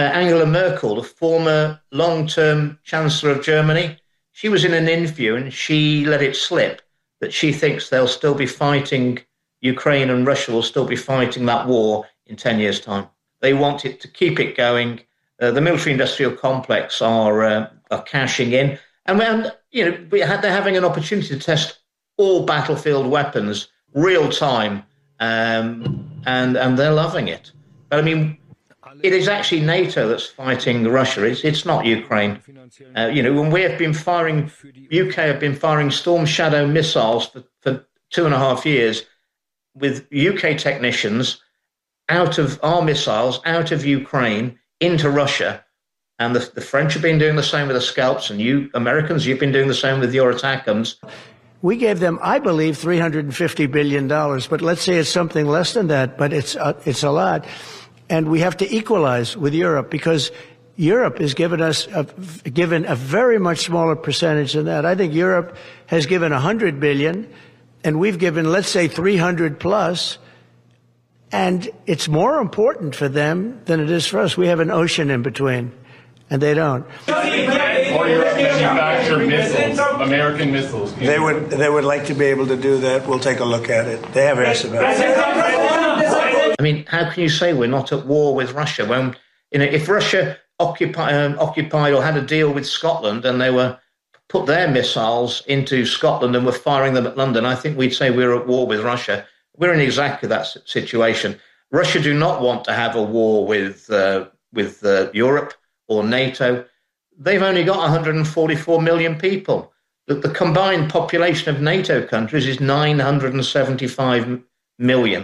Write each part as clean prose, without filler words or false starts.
Angela Merkel, the former long-term Chancellor of Germany, she was in an interview and she let it slip that she thinks they'll still be fighting, Ukraine and Russia will still be fighting that war in 10 years' time. They want it to keep it going. The military-industrial complex are cashing in. And they're having an opportunity to test all battlefield weapons real time, and they're loving it. But I mean, it is actually NATO that's fighting Russia. It's not Ukraine. When we have been firing, UK have been firing Storm Shadow missiles for 2.5 years with UK technicians out of our missiles, out of Ukraine into Russia. And the French have been doing the same with the Scalps, and you Americans, you've been doing the same with your ATACMS. We gave them, I believe, $350 billion, but let's say it's something less than that, but it's a lot. And we have to equalize with Europe because Europe has given us given a very much smaller percentage than that. I think Europe has given $100 billion, and we've given, let's say, 300 plus. And it's more important for them than it is for us. We have an ocean in between, and they don't. Or Europe manufacture missiles, American missiles. They would like to be able to do that. We'll take a look at it. They have asked about it. I mean, how can you say we're not at war with Russia when, if Russia occupied or had a deal with Scotland and they were put their missiles into Scotland and were firing them at London, I think we'd say we're at war with Russia. We're in exactly that situation. Russia do not want to have a war with Europe or NATO. They've only got 144 million people. The combined population of NATO countries is 975 million.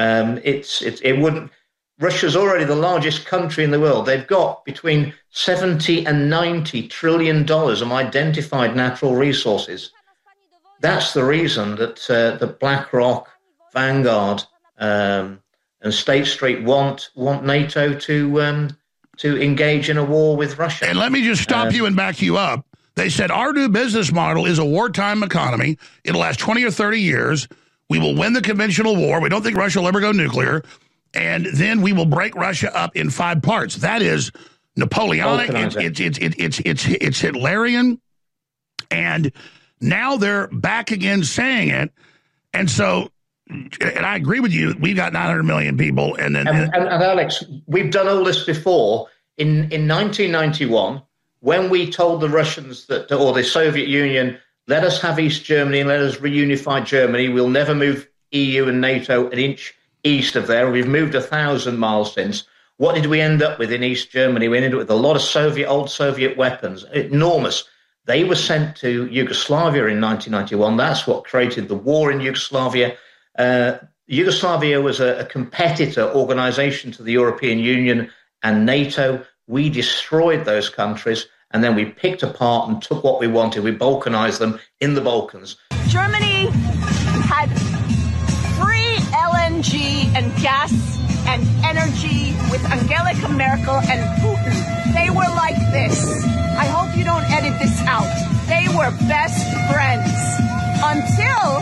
It wouldn't. Russia's already the largest country in the world. They've got between 70 and 90 trillion dollars of identified natural resources. That's the reason that the BlackRock, Vanguard, and State Street want NATO to engage in a war with Russia. And let me just stop you and back you up. They said our new business model is a wartime economy. It'll last 20 or 30 years. We will win the conventional war. We don't think Russia will ever go nuclear. And then we will break Russia up in 5 parts. That is Napoleonic. It's Hitlerian. And now they're back again saying it. And so, and I agree with you, we've got 900 million people. And Alex, we've done all this before. In 1991, when we told the Russians that, or the Soviet Union, let us have East Germany and let us reunify Germany, we'll never move EU and NATO an inch east of there. We've moved 1,000 miles since. What did we end up with in East Germany? We ended up with a lot of old Soviet weapons, enormous. They were sent to Yugoslavia in 1991. That's what created the war in Yugoslavia. Yugoslavia was a competitor organization to the European Union and NATO. We destroyed those countries, and then we picked apart and took what we wanted. We Balkanized them in the Balkans. Germany had free LNG and gas and energy with Angela Merkel and Putin. They were like this. I hope you don't edit this out. They were best friends until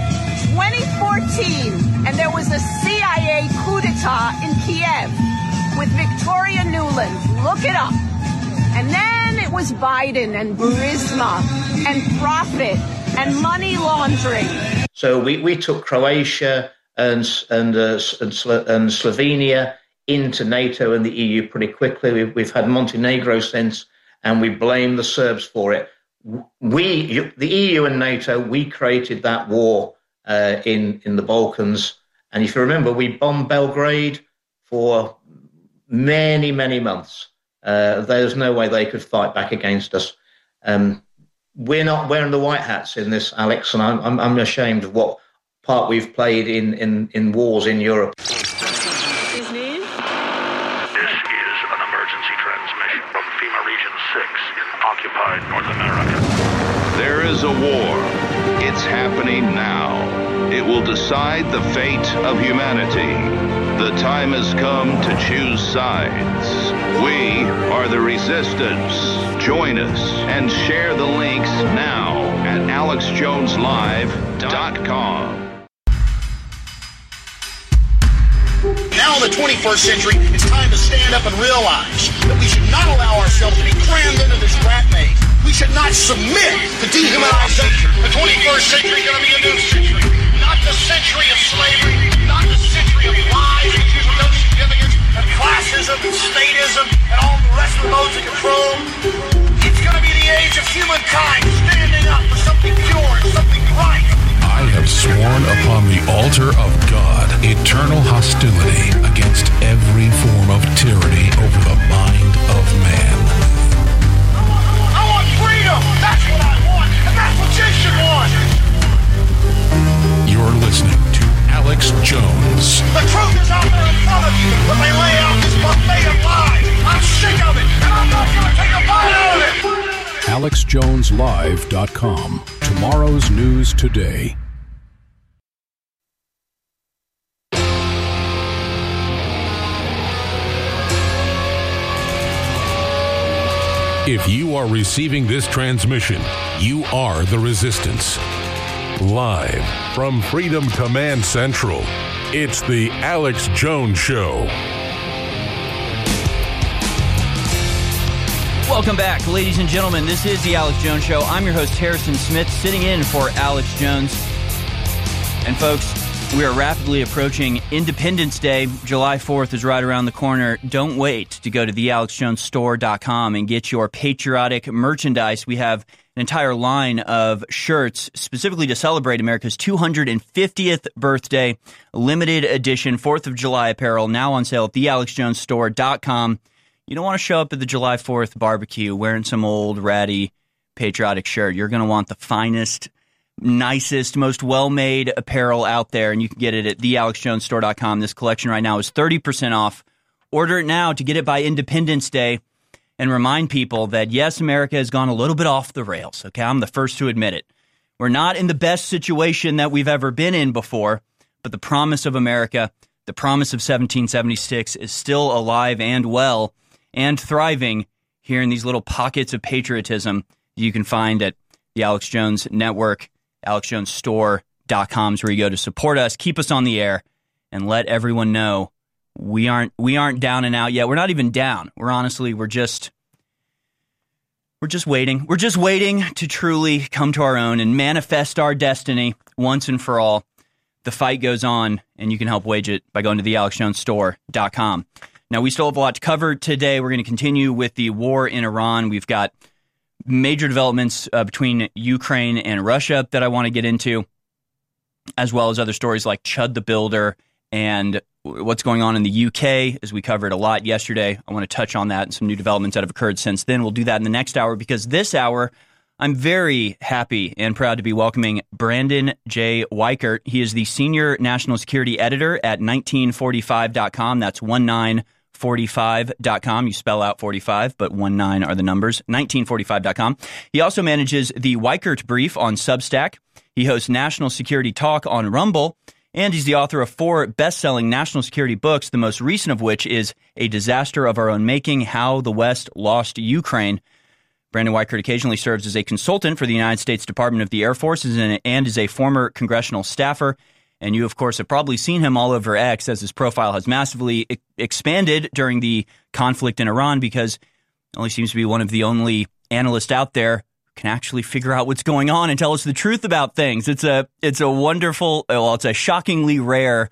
2014, and there was a CIA coup d'etat in Kiev with Victoria Nuland. Look it up. And then it was Biden and Burisma and profit and money laundering. So we took Croatia and Slovenia into NATO and the EU pretty quickly. We've had Montenegro since, and we blame the Serbs for it. The EU and NATO, we created that war in the Balkans. And if you remember, we bombed Belgrade for many, many months. There's no way they could fight back against us. We're not wearing the white hats in this, Alex, and I'm ashamed of what part we've played in wars in Europe. This is an emergency transmission from FEMA Region 6 in occupied North America. There is a war. It's happening now. It will decide the fate of humanity. The time has come to choose sides. We are the resistance. Join us and share the links now at alexjoneslive.com. Now in the 21st century, it's time to stand up and realize that we should not allow ourselves to be crammed into this rat maze. We should not submit to dehumanization. The 21st century is going to be a new century. Not the century of slavery, not the century of lies, issues of no significance, and classism and statism and all the rest of the modes of control. It's going to be the age of humankind standing up for something pure and something right. I have sworn upon the altar of God eternal hostility against every form of tyranny over the mind of man. I want freedom! That's what I want! And that's what you should want! You're listening to Alex Jones. The truth is out there in front of you, but they lay out this buffet of lies. I'm sick of it, and I'm not going to take a bite out of it! AlexJonesLive.com. Tomorrow's news today. If you are receiving this transmission, you are the resistance. Live from Freedom Command Central, it's the Alex Jones Show. Welcome back, ladies and gentlemen. This is the Alex Jones Show. I'm your host, Harrison Smith, sitting in for Alex Jones. And folks, we are rapidly approaching Independence Day. July 4th is right around the corner. Don't wait to go to thealexjonesstore.com and get your patriotic merchandise. We have an entire line of shirts specifically to celebrate America's 250th birthday, limited edition 4th of July apparel, now on sale at thealexjonesstore.com. You don't want to show up at the July 4th barbecue wearing some old, ratty, patriotic shirt. You're going to want the finest, nicest, most well-made apparel out there, and you can get it at thealexjonesstore.com. This collection right now is 30% off. Order it now to get it by Independence Day, and remind people that, yes, America has gone a little bit off the rails, okay? I'm the first to admit it. We're not in the best situation that we've ever been in before, but the promise of America, the promise of 1776 is still alive and well and thriving here in these little pockets of patriotism you can find at the Alex Jones Network. AlexJonesStore.com is where you go to support us, keep us on the air, and let everyone know we aren't down and out yet. We're not even down. We're just waiting. We're just waiting to truly come to our own and manifest our destiny once and for all. The fight goes on, and you can help wage it by going to thealexjonesstore.com. Now, we still have a lot to cover today. We're going to continue with the war in Iran. We've got major developments between Ukraine and Russia that I want to get into, as well as other stories like Chud the Builder and what's going on in the UK, as we covered a lot yesterday. I want to touch on that and some new developments that have occurred since then. We'll do that in the next hour, because this hour, I'm very happy and proud to be welcoming Brandon J. Weichert. He is the Senior National Security Editor at 1945.com. That's 1945.com. You spell out 45, but 19 are the numbers. 1945.com. He also manages the Weichert Brief on Substack. He hosts National Security Talk on Rumble, and he's the author of 4 best-selling national security books, the most recent of which is A Disaster of Our Own Making, How the West Lost Ukraine. Brandon Weichert occasionally serves as a consultant for the United States Department of the Air Force and is a former congressional staffer. And you, of course, have probably seen him all over X, as his profile has massively expanded during the conflict in Iran, because he only seems to be one of the only analysts out there who can actually figure out what's going on and tell us the truth about things. It's a wonderful, well, it's a shockingly rare,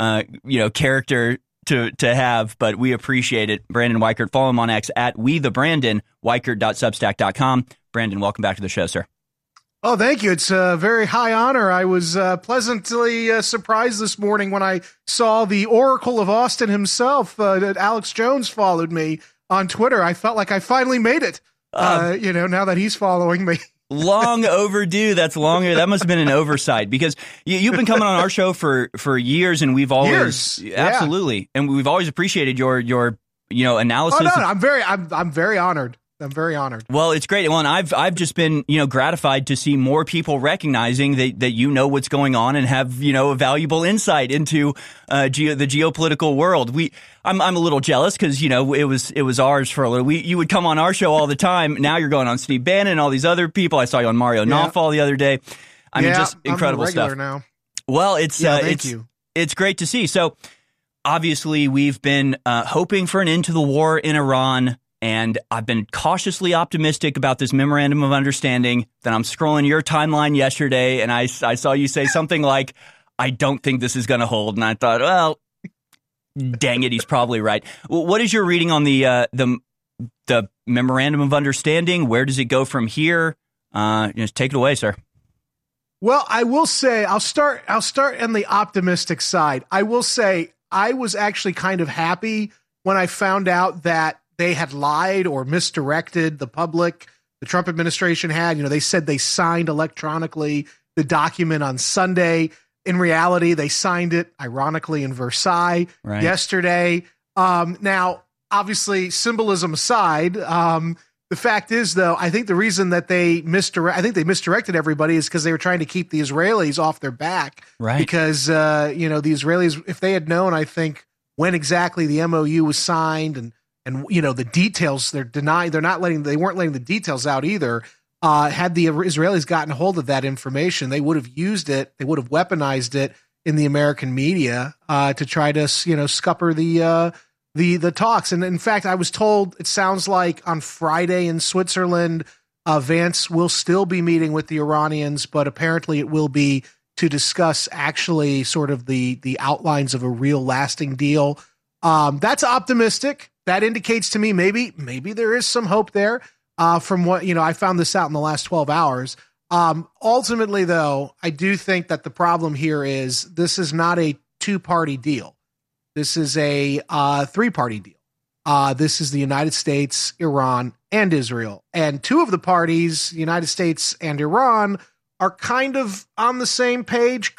character to have, but we appreciate it. Brandon Weichert, follow him on X at WeTheBrandon, Weichert.substack.com. Brandon, welcome back to the show, sir. Oh, thank you. It's a very high honor. I was pleasantly surprised this morning when I saw the Oracle of Austin himself, that Alex Jones, followed me on Twitter. I felt like I finally made it, now that he's following me. Long overdue. That must have been an oversight, because you've been coming on our show for years, and we've always absolutely, and we've always appreciated your analysis. Oh no, I'm very honored. I'm very honored. Well, it's great. Well, and I've just been, gratified to see more people recognizing that what's going on and have, a valuable insight into the geopolitical world. I'm a little jealous because, it was ours for a little. You would come on our show all the time. Now you're going on Steve Bannon and all these other people. I saw you on Mario Nawfal the other day. I mean, just incredible I'm stuff. now. Well, thank you. It's great to see. So obviously, we've been hoping for an end to the war in Iran, and I've been cautiously optimistic about this memorandum of understanding. Then I'm scrolling your timeline yesterday, and I saw you say something like, I don't think this is going to hold. And I thought, well, dang it, he's probably right. What is your reading on the memorandum of understanding? Where does it go from here? Just take it away, sir. Well, I will say I'll start on the optimistic side. I will say I was actually kind of happy when I found out that they had lied or misdirected the public. The Trump administration had, they said they signed electronically the document on Sunday. In reality, they signed it, ironically, in Versailles yesterday. Now, obviously, symbolism aside, the fact is, though, I think the reason that they misdirected everybody is because they were trying to keep the Israelis off their back. Right. Because, the Israelis, if they had known, I think, when exactly the MOU was signed and the details, they weren't letting the details out either. Had the Israelis gotten hold of that information, they would have used it. They would have weaponized it in the American media to try to, scupper the talks. And in fact, I was told it sounds like on Friday in Switzerland, Vance will still be meeting with the Iranians, but apparently it will be to discuss actually sort of the outlines of a real lasting deal. That's optimistic. That indicates to me maybe there is some hope there. From what, I found this out in the last 12 hours. Ultimately, though, I do think that the problem here is this is not a two-party deal. This is a three-party deal. This is the United States, Iran, and Israel. And two of the parties, the United States and Iran, are kind of on the same page,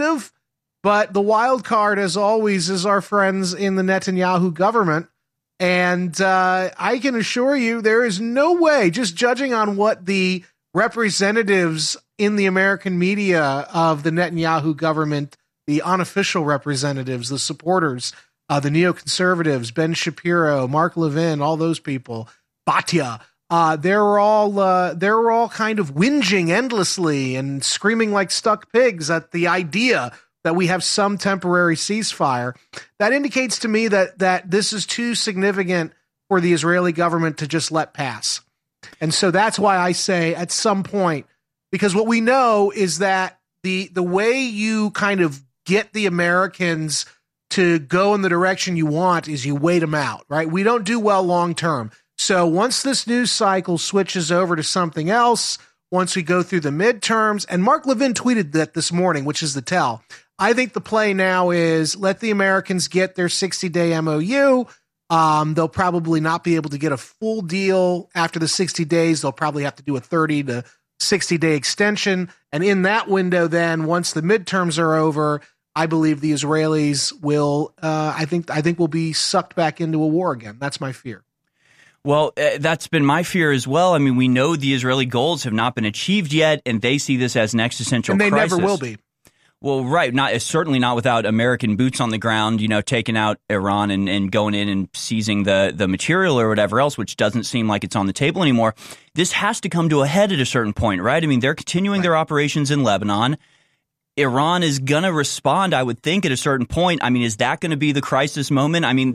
but the wild card, as always, is our friends in the Netanyahu government. And I can assure you there is no way, just judging on what the representatives in the American media of the Netanyahu government, the unofficial representatives, the supporters, the neoconservatives, Ben Shapiro, Mark Levin, all those people, Batya, they're all kind of whinging endlessly and screaming like stuck pigs at the idea that we have some temporary ceasefire. That indicates to me that this is too significant for the Israeli government to just let pass. And so that's why I say at some point, because what we know is that the way you kind of get the Americans to go in the direction you want is you wait them out, right? We don't do well long term. So once this news cycle switches over to something else, once we go through the midterms, and Mark Levin tweeted that this morning, which is the tell. I think the play now is let the Americans get their 60-day MOU. They'll probably not be able to get a full deal after the 60 days. They'll probably have to do a 30 to 60-day extension. And in that window, then, once the midterms are over, I believe the Israelis will, I think will be sucked back into a war again. That's my fear. Well, that's been my fear as well. I mean, we know the Israeli goals have not been achieved yet, and they see this as an existential crisis. And they never will be. Well, right. Certainly not without American boots on the ground, taking out Iran and going in and seizing the material or whatever else, which doesn't seem like it's on the table anymore. This has to come to a head at a certain point, right? I mean, they're continuing their operations in Lebanon. Iran is going to respond, I would think, at a certain point. I mean, is that going to be the crisis moment? I mean,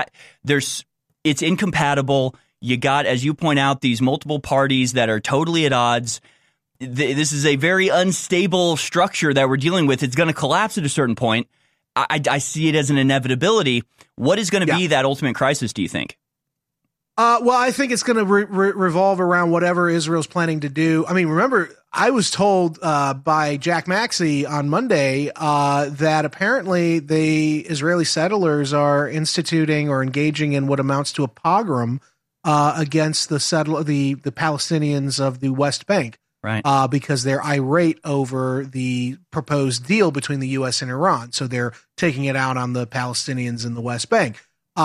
it's incompatible. You got, as you point out, these multiple parties that are totally at odds. This is a very unstable structure that we're dealing with. It's going to collapse at a certain point. I see it as an inevitability. What is going to be that ultimate crisis, do you think? Well, I think it's going to revolve around whatever Israel's planning to do. I mean, remember, I was told by Jack Maxey on Monday that apparently the Israeli settlers are instituting or engaging in what amounts to a pogrom against the Palestinians of the West Bank. Right. Because they're irate over the proposed deal between the U.S. and Iran. So they're taking it out on the Palestinians in the West Bank.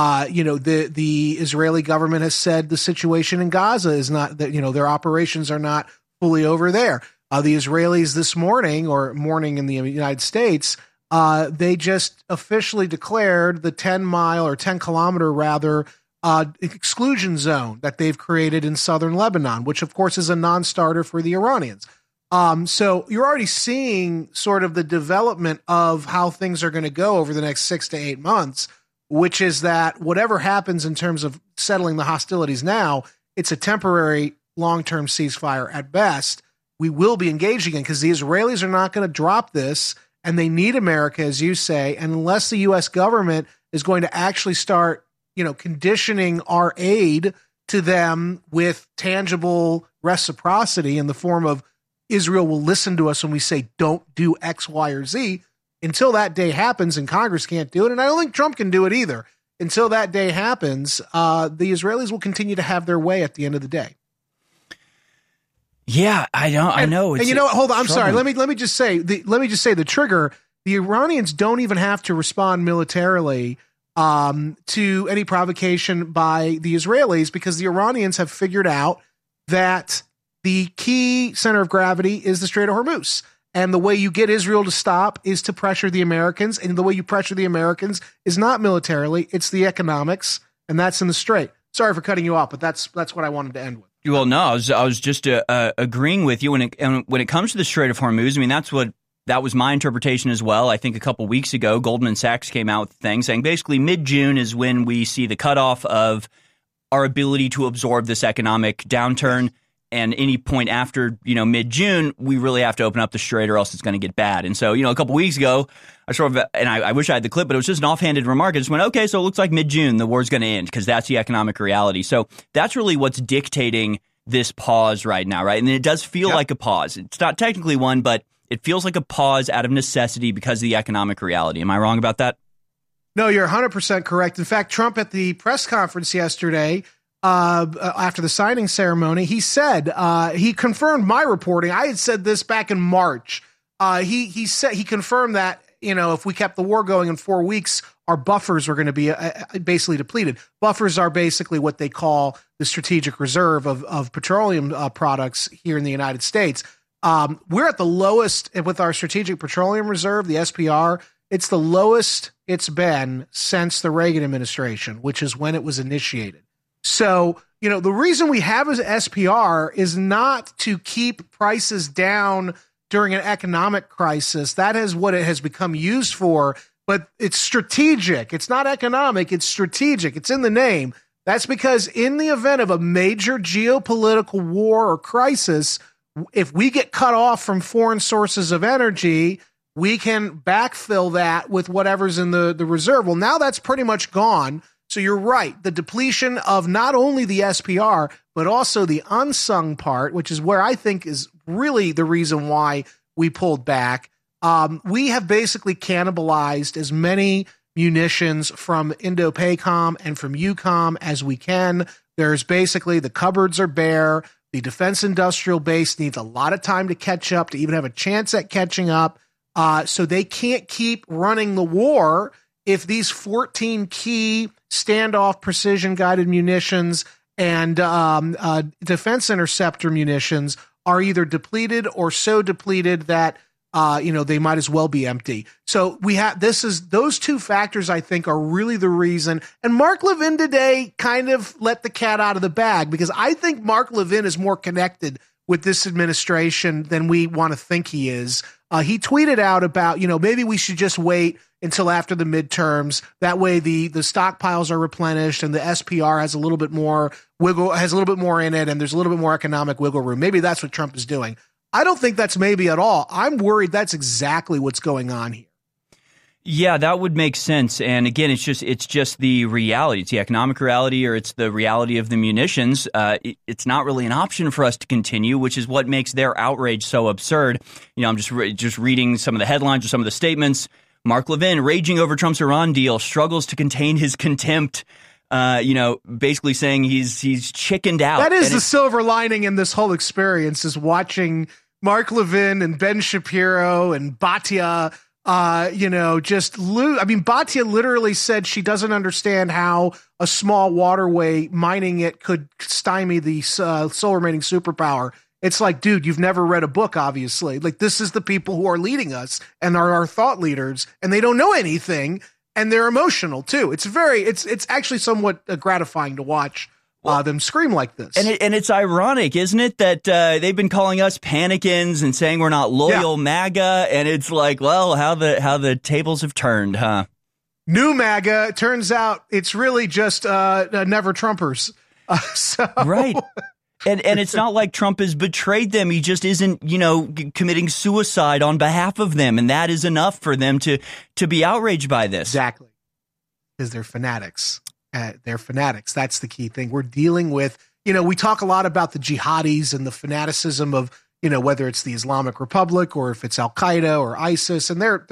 The Israeli government has said the situation in Gaza is not that, their operations are not fully over there. The Israelis this morning in the United States, they just officially declared the 10-kilometer exclusion zone that they've created in southern Lebanon, which of course is a non-starter for the Iranians. So you're already seeing sort of the development of how things are going to go over the next 6 to 8 months. which is that whatever happens in terms of settling the hostilities now, it's a temporary long-term ceasefire at best. We will be engaging in because the Israelis are not going to drop this, and they need America, as you say, and unless the U.S. government is going to actually start, conditioning our aid to them with tangible reciprocity in the form of Israel will listen to us when we say don't do X, Y, or Z. Until that day happens, and Congress can't do it, and I don't think Trump can do it either. Until that day happens, the Israelis will continue to have their way at the end of the day. Yeah, I know. And you know what? Hold on. I'm sorry. Let me just say the trigger. The Iranians don't even have to respond militarily to any provocation by the Israelis because the Iranians have figured out that the key center of gravity is the Strait of Hormuz. And the way you get Israel to stop is to pressure the Americans. And the way you pressure the Americans is not militarily, it's the economics. And that's in the Strait. Sorry for cutting you off, but that's what I wanted to end with. Well, no, I was just agreeing with you when it comes to the Strait of Hormuz. I mean, that was my interpretation as well. I think a couple weeks ago, Goldman Sachs came out with a thing saying basically mid-June is when we see the cutoff of our ability to absorb this economic downturn. And any point after, mid-June, we really have to open up the strait or else it's going to get bad. And so, a couple weeks ago, I wish I had the clip, but it was just an offhanded remark. I just went, okay, so it looks like mid-June, the war's going to end because that's the economic reality. So that's really what's dictating this pause right now, right? And it does feel like a pause. It's not technically one, but it feels like a pause out of necessity because of the economic reality. Am I wrong about that? No, you're 100% correct. In fact, Trump at the press conference yesterday, after the signing ceremony, he said he confirmed my reporting. I had said this back in March. He said he confirmed that if we kept the war going in 4 weeks, our buffers were going to be basically depleted. Buffers are basically what they call the strategic reserve of petroleum products here in the United States. We're at the lowest with our strategic petroleum reserve, the SPR. It's the lowest it's been since the Reagan administration, which is when it was initiated. So, the reason we have an SPR is not to keep prices down during an economic crisis. That is what it has become used for, but it's strategic. It's not economic. It's strategic. It's in the name. That's because in the event of a major geopolitical war or crisis, if we get cut off from foreign sources of energy, we can backfill that with whatever's in the reserve. Well, now that's pretty much gone. So you're right. The depletion of not only the SPR, but also the unsung part, which is where I think is really the reason why we pulled back. We have basically cannibalized as many munitions from Indo-PACOM and from EUCOM as we can. There's basically the cupboards are bare. The defense industrial base needs a lot of time to catch up, to even have a chance at catching up. So they can't keep running the war if these 14 key standoff precision guided munitions and defense interceptor munitions are either depleted or so depleted that they might as well be empty. So those two factors, I think, are really the reason. And Mark Levin today kind of let the cat out of the bag because I think Mark Levin is more connected with this administration than we want to think he is. He tweeted out about, maybe we should just wait until after the midterms. That way the stockpiles are replenished and the SPR has a little bit more in it and there's a little bit more economic wiggle room. Maybe that's what Trump is doing. I don't think that's maybe at all. I'm worried that's exactly what's going on here. Yeah, that would make sense. And again, it's just the reality. It's the economic reality, or it's the reality of the munitions. It's not really an option for us to continue, which is what makes their outrage so absurd. I'm just reading some of the headlines or some of the statements. Mark Levin, raging over Trump's Iran deal, struggles to contain his contempt. Basically saying he's chickened out. That is the silver lining in this whole experience, is watching Mark Levin and Ben Shapiro and Bhatia just lose. I mean, Bhatia literally said she doesn't understand how a small waterway, mining it, could stymie the sole remaining superpower. It's like, dude, you've never read a book, obviously. Like, this is the people who are leading us and are our thought leaders, and they don't know anything, and they're emotional too. It's actually somewhat gratifying to watch them scream like this. And it's ironic, isn't it, that they've been calling us panicans and saying we're not loyal MAGA, and it's like, well, how the tables have turned, huh? New MAGA, it turns out it's really just never Trumpers. Right. And it's not like Trump has betrayed them. He just isn't, committing suicide on behalf of them. And that is enough for them to be outraged by this. Exactly. Because they're fanatics. They're fanatics. That's the key thing. We're dealing with, we talk a lot about the jihadis and the fanaticism of, whether it's the Islamic Republic or if it's Al-Qaeda or ISIS. And they're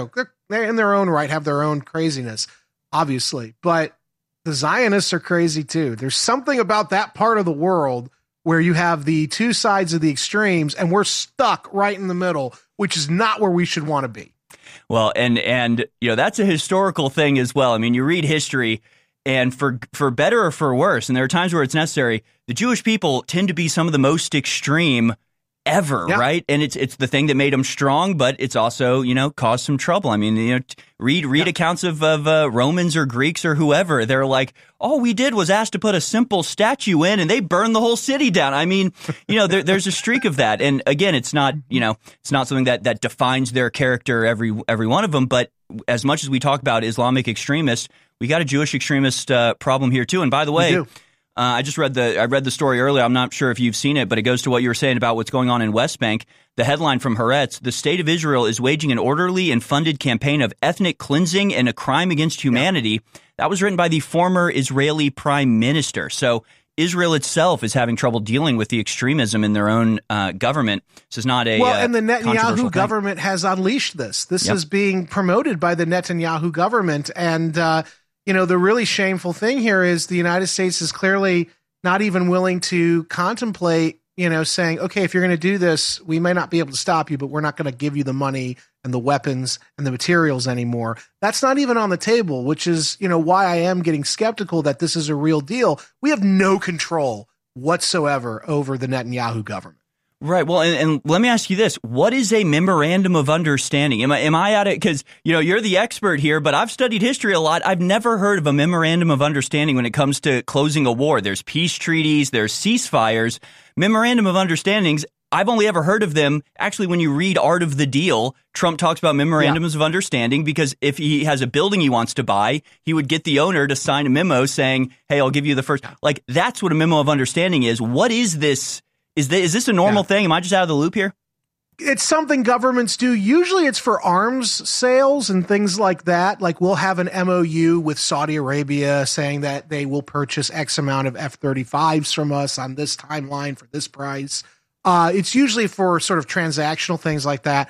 in their own right, have their own craziness, obviously. But the Zionists are crazy too. There's something about that part of the world where you have the two sides of the extremes and we're stuck right in the middle, which is not where we should want to be. Well, and that's a historical thing as well. I mean, you read history, and for better or for worse, and there are times where it's necessary, the Jewish people tend to be some of the most extreme ever, right? And it's the thing that made them strong, but it's also, caused some trouble. I mean, read accounts of Romans or Greeks or whoever. They're like, all we did was ask to put a simple statue in and they burned the whole city down. I mean, there's a streak of that. And again, it's not, it's not something that defines their character, every one of them. But as much as we talk about Islamic extremists, we got a Jewish extremist problem here too. And by the way, I read the story earlier. I'm not sure if you've seen it, but it goes to what you were saying about what's going on in West Bank. The headline from Haaretz: the state of Israel is waging an orderly and funded campaign of ethnic cleansing and a crime against humanity. That was written by the former Israeli prime minister. So Israel itself is having trouble dealing with the extremism in their own government. This is not a and the Netanyahu government has unleashed this. This is being promoted by the Netanyahu government, and the really shameful thing here is the United States is clearly not even willing to contemplate, saying, okay, if you're going to do this, we may not be able to stop you, but we're not going to give you the money and the weapons and the materials anymore. That's not even on the table, which is, why I am getting skeptical that this is a real deal. We have no control whatsoever over the Netanyahu government. Right. Well, and let me ask you this. What is a memorandum of understanding? Am I at it? Because, you're the expert here, but I've studied history a lot. I've never heard of a memorandum of understanding when it comes to closing a war. There's peace treaties, there's ceasefires. Memorandum of understandings, I've only ever heard of them. Actually, when you read Art of the Deal, Trump talks about memorandums of understanding because if he has a building he wants to buy, he would get the owner to sign a memo saying, hey, I'll give you the first. Like, that's what a memo of understanding is. What is this? Is this a normal thing? Am I just out of the loop here? It's something governments do. Usually it's for arms sales and things like that. Like we'll have an MOU with Saudi Arabia saying that they will purchase X amount of F-35s from us on this timeline for this price. It's usually for sort of transactional things like that.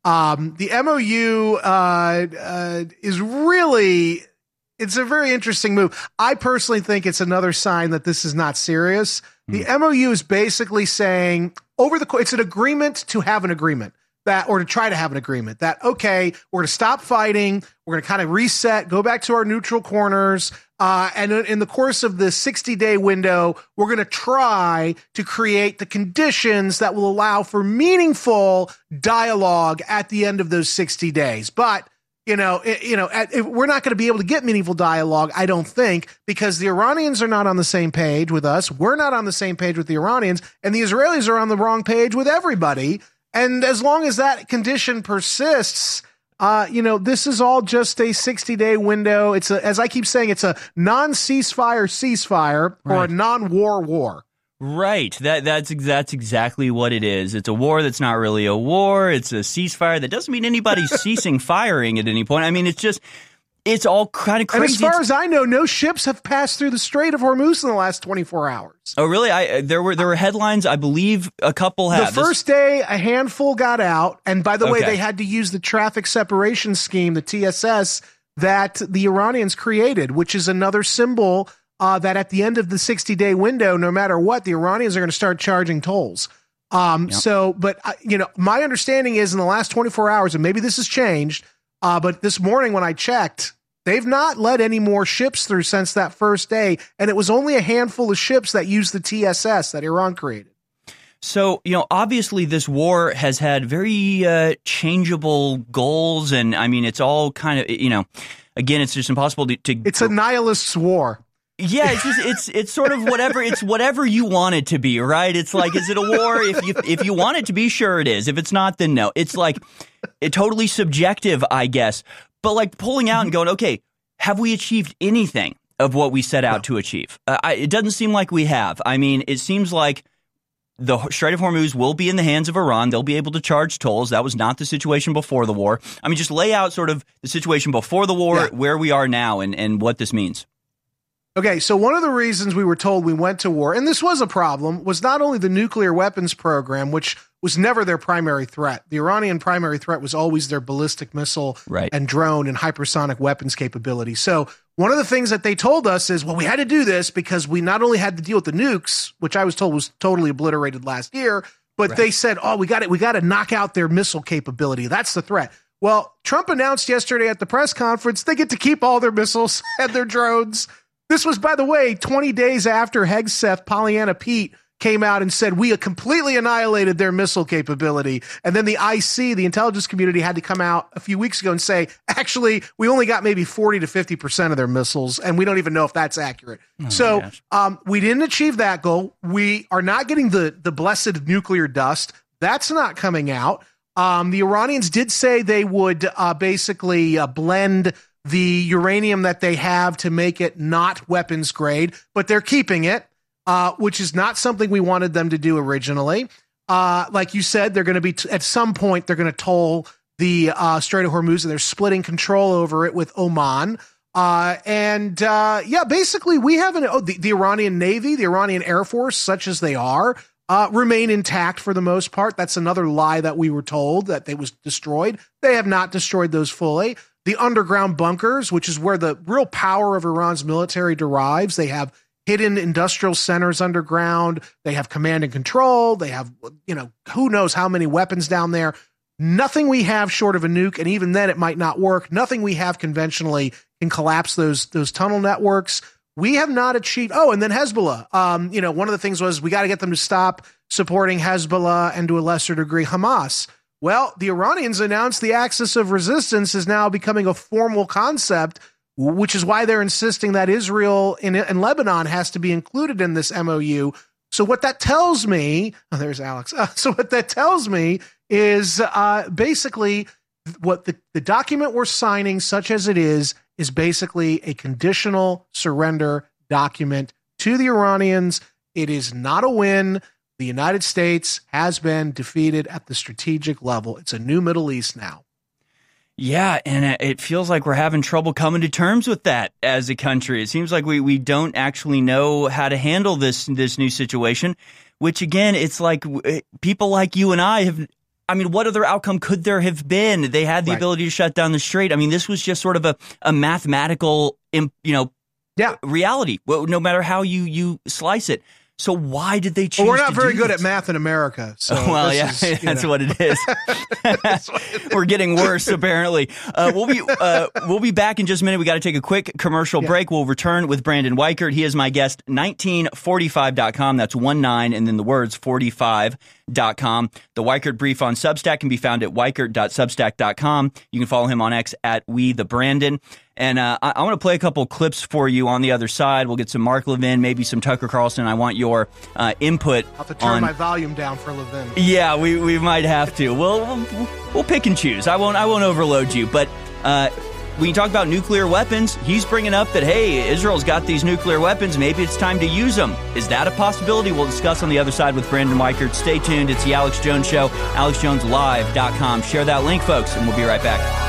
The MOU is really... It's a very interesting move. I personally think it's another sign that this is not serious. The MOU is basically saying it's an agreement to have an agreement or to try to have an agreement that, okay, we're going to stop fighting. We're going to kind of reset, go back to our neutral corners. And in the course of the 60-day window, we're going to try to create the conditions that will allow for meaningful dialogue at the end of those 60 days. But we're not going to be able to get meaningful dialogue, I don't think, because the Iranians are not on the same page with us. We're not on the same page with the Iranians, and the Israelis are on the wrong page with everybody. And as long as that condition persists, this is all just a 60-day window. It's as I keep saying, it's a ceasefire or a non-war war. Right. That's exactly what it is. It's a war that's not really a war. It's a ceasefire that doesn't mean anybody's ceasing firing at any point. I mean, it's all kind of crazy. And as far as I know, no ships have passed through the Strait of Hormuz in the last 24 hours. Oh, really? There were headlines. I believe a couple have. The first day, a handful got out. And by the way, they had to use the traffic separation scheme, the TSS, that the Iranians created, which is another symbol that at the end of the 60-day window, no matter what, the Iranians are going to start charging tolls. But my understanding is in the last 24 hours, and maybe this has changed, but this morning when I checked, they've not let any more ships through since that first day. And it was only a handful of ships that used the TSS that Iran created. So, obviously this war has had very changeable goals. And I mean, it's all kind of, again, it's just impossible to It's a nihilist's war. Yeah, it's sort of whatever. It's whatever you want it to be, right? It's like, is it a war? If you want it to be, sure it is. If it's not, then no. It's like totally subjective, I guess. But like pulling out and going, okay, have we achieved anything of what we set out to achieve? It doesn't seem like we have. I mean, it seems like the Strait of Hormuz will be in the hands of Iran. They'll be able to charge tolls. That was not the situation before the war. I mean, just lay out sort of the situation before the war, where we are now, and what this means. Okay, so one of the reasons we were told we went to war, and this was a problem, was not only the nuclear weapons program, which was never their primary threat. The Iranian primary threat was always their ballistic missile and drone and hypersonic weapons capability. So one of the things that they told us is, well, we had to do this because we not only had to deal with the nukes, which I was told was totally obliterated last year, but they said, oh, we got to knock out their missile capability. That's the threat. Well, Trump announced yesterday at the press conference they get to keep all their missiles and their drones. This was, by the way, 20 days after Hegseth, Pollyanna Pete, came out and said we completely annihilated their missile capability. And then the IC, the intelligence community, had to come out a few weeks ago and say, actually, we only got maybe 40 to 50% of their missiles, and we don't even know if that's accurate. We didn't achieve that goal. We are not getting the blessed nuclear dust. That's not coming out. The Iranians did say they would basically blend the uranium that they have to make it not weapons grade, but they're keeping it, which is not something we wanted them to do originally. Like you said, they're going to be, at some point, they're going to toll the Strait of Hormuz, and they're splitting control over it with Oman. Basically we have the Iranian Navy, the Iranian Air Force, such as they are, remain intact for the most part. That's another lie that we were told, that they was destroyed. They have not destroyed those fully. The underground bunkers, which is where the real power of Iran's military derives. They have hidden industrial centers underground. They have command and control. They have, who knows how many weapons down there. Nothing we have short of a nuke, and even then it might not work. Nothing we have conventionally can collapse those tunnel networks. We have not achieved. Oh, and then Hezbollah. One of the things was we got to get them to stop supporting Hezbollah and to a lesser degree Hamas. Well, the Iranians announced the axis of resistance is now becoming a formal concept, which is why they're insisting that Israel and Lebanon has to be included in this MOU. So what that tells me, there's Alex. So what that tells me is basically what the document we're signing, such as it is basically a conditional surrender document to the Iranians. It is not a win. The United States has been defeated at the strategic level. It's a new Middle East now. Yeah, and it feels like we're having trouble coming to terms with that as a country. It seems like we don't actually know how to handle this new situation, which, again, it's like people like you and I have – I mean, what other outcome could there have been? They had the ability to shut down the strait. I mean, this was just sort of a mathematical, reality, no matter how you slice it. So why did they choose? Well, we're not very good at math in America. So that's what it is. We're getting worse, apparently. We'll be back in just a minute. We got to take a quick commercial break. We'll return with Brandon Weichert. He is my guest. 1945.com. That's 19 and then the words 45.com. The Weichert Brief on Substack can be found at weichert.substack.com. You can follow him on X at WeTheBrandon. And I want to play a couple clips for you on the other side. We'll get some Mark Levin, maybe some Tucker Carlson. I want your input. I'll have to turn my volume down for Levin. Yeah, we might have to. We'll pick and choose. I won't overload you. But when you talk about nuclear weapons, he's bringing up that, hey, Israel's got these nuclear weapons. Maybe it's time to use them. Is that a possibility? We'll discuss on the other side with Brandon Weichert. Stay tuned. It's the Alex Jones Show, AlexJonesLive.com. Share that link, folks, and we'll be right back.